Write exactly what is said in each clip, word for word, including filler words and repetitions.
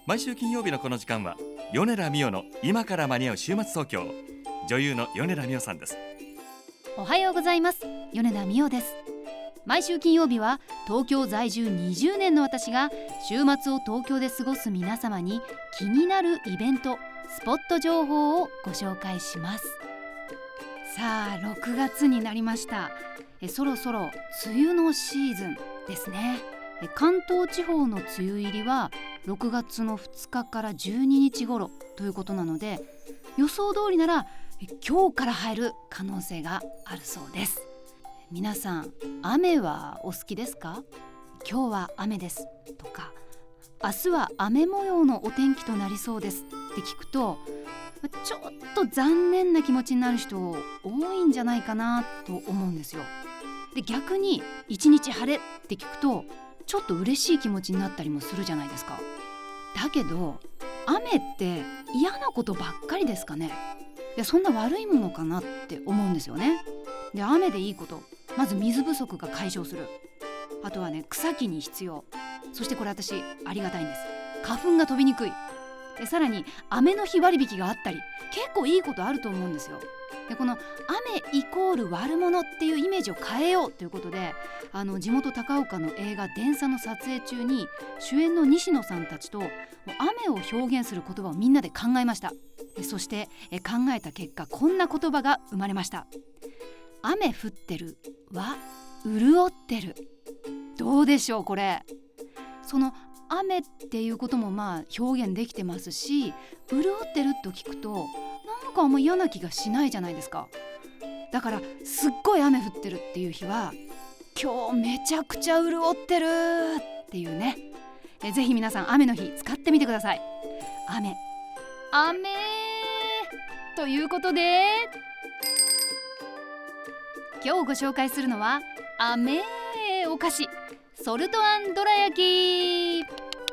毎週金曜日のこの時間は米田美代の今から間に合う週末東京。女優の米田美代さんです。 おはようございます。米田美代です。毎週金曜日は東京在住にじゅうねんの私が週末を東京で過ごす皆様に気になるイベント、スポット情報をご紹介します。さあろくがつになりました。えそろそろ梅雨のシーズンですね。え関東地方の梅雨入りはろくがつのふつかからじゅうににち頃ということなので、予想通りなら今日から入る可能性があるそうです。皆さん、雨はお好きですか？今日は雨ですとか、明日は雨模様のお天気となりそうですって聞くと、ちょっと残念な気持ちになる人多いんじゃないかなと思うんですよ。で、逆に一日晴れって聞くとちょっと嬉しい気持ちになったりもするじゃないですか。だけど雨って嫌なことばっかりですかね。いや、そんな悪いものかなって思うんですよね。で、雨でいいこと、まず水不足が解消する。あとはね、草木に必要。そしてこれ私ありがたいんです。花粉が飛びにくい。で、さらに雨の日割引があったり、結構いいことあると思うんですよ。で、この雨イコール悪者っていうイメージを変えようということで、あの地元高岡の映画電車の撮影中に主演の西野さんたちと雨を表現する言葉をみんなで考えました。そしてえ考えた結果、こんな言葉が生まれました。雨降ってるは潤ってる。どうでしょうこれ。その雨っていうこともまあ表現できてますし、潤ってると聞くとなんかあんま嫌な気がしないじゃないですか。だからすっごい雨降ってるっていう日は、今日めちゃくちゃ潤ってるっていうね。えぜひ皆さん雨の日使ってみてください。雨雨ということで、今日ご紹介するのは雨お菓子ソルト&どら焼き。こ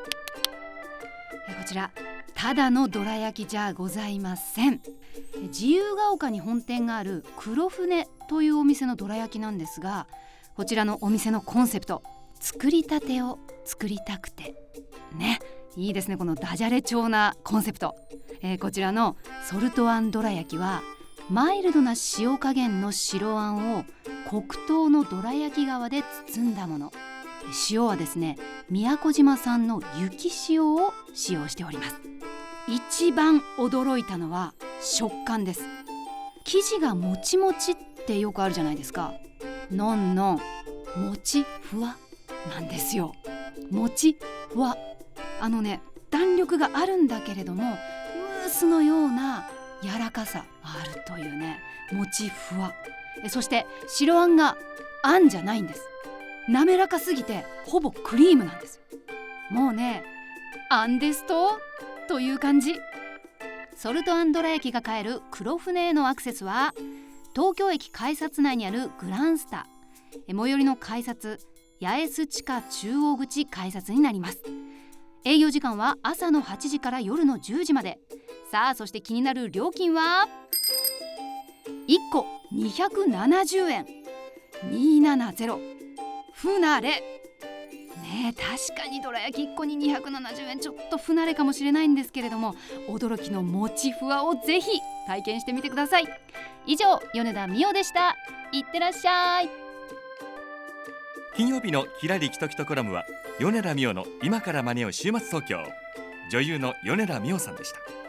ちらただのどら焼きじゃございません。自由が丘に本店がある黒船というお店のどら焼きなんですが、こちらのお店のコンセプト、作りたてを作りたくてね、いいですね。このダジャレ調なコンセプト、えー、こちらのソルト&どら焼きはマイルドな塩加減の白あんを黒糖のどら焼き皮で包んだもの。塩はですね、宮古島産の雪塩を使用しております。一番驚いたのは食感です。生地がもちもちってよくあるじゃないですか。のんのんもちふわなんですよ。もちふわ、あのね、弾力があるんだけれどもムースのような柔らかさあるというね、もちふわ。えそして白あんがあんじゃないんです。滑らかすぎてほぼクリームなんです。もうね、あんですとという感じ。ソルト&どら焼きが買える黒船へのアクセスは東京駅改札内にあるグランスタ、最寄りの改札八重洲地下中央口改札になります。営業時間は朝のはちじから夜のじゅうじまで。さあ、そして気になる料金はいっこにひゃくななじゅうえん。にひゃくななじゅう不慣れね。え確かにどら焼きいっこににひゃくななじゅうえん、ちょっと不慣れかもしれないんですけれども、驚きのもちふわをぜひ体験してみてください。以上、米田美代でした。いってらっしゃい。 金曜日のキラリキトキトコラムは米田美代の今から間に合う週末東京。女優の米田美代さんでした。